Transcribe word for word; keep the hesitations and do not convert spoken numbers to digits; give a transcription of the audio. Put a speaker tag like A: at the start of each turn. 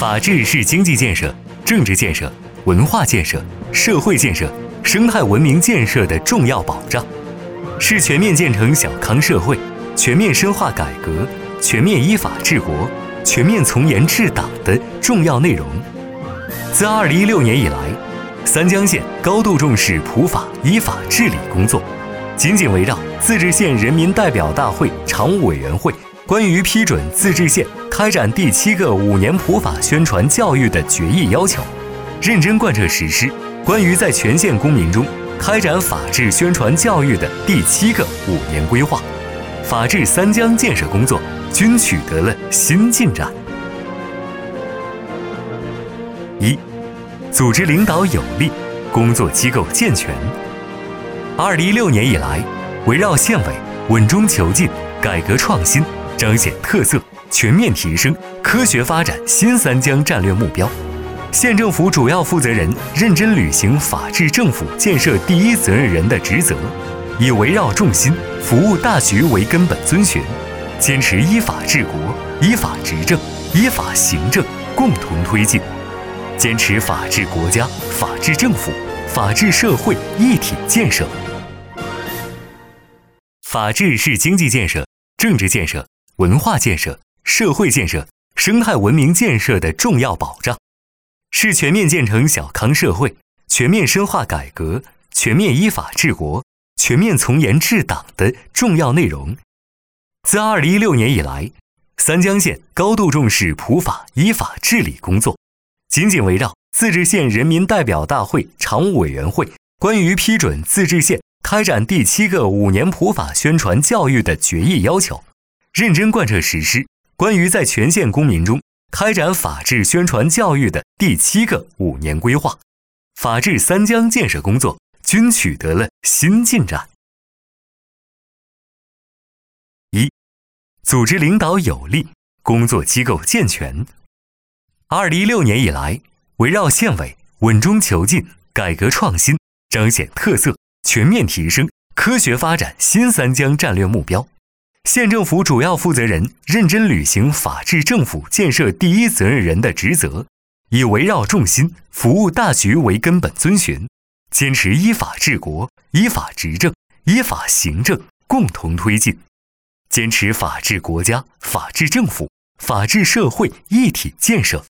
A: 法治是经济建设、政治建设、文化建设、社会建设、生态文明建设的重要保障，是全面建成小康社会、全面深化改革、全面依法治国、全面从严治党的重要内容。自二零一六年以来，三江县高度重视普法依法治理工作，紧紧围绕自治县人民代表大会常务委员会关于批准自治县开展第七个五年普法宣传教育的决议要求，认真贯彻实施关于在全县公民中开展法治宣传教育的第七个五年规划，法治三江建设工作均取得了新进展。一、组织领导有力，工作机构健全。二零一六年以来，围绕县委稳中求进、改革创新、彰显特色、全面提升、科学发展新三江战略目标，县政府主要负责人认真履行法治政府建设第一责任人的职责，以围绕重心、服务大局为根本遵循，坚持依法治国、依法执政、依法行政共同推进，坚持法治国家、法治政府、法治社会一体建设。法治是经济建设、政治建设、文化建设、社会建设、生态文明建设的重要保障，是全面建成小康社会、全面深化改革、全面依法治国、全面从严治党的重要内容。自二零一六年以来，三江县高度重视普法依法治理工作，紧紧围绕自治县人民代表大会常务委员会关于批准自治县开展第七个五年普法宣传教育的决议要求，认真贯彻实施关于在全县公民中开展法治宣传教育的第七个五年规划，法治三江建设工作均取得了新进展。一、组织领导有力，工作机构健全。二零一六年以来，围绕县委稳中求进、改革创新、彰显特色、全面提升、科学发展新三江战略目标，县政府主要负责人认真履行法治政府建设第一责任人的职责，以围绕重心、服务大局为根本遵循，坚持依法治国、依法执政、依法行政共同推进，坚持法治国家、法治政府、法治社会一体建设。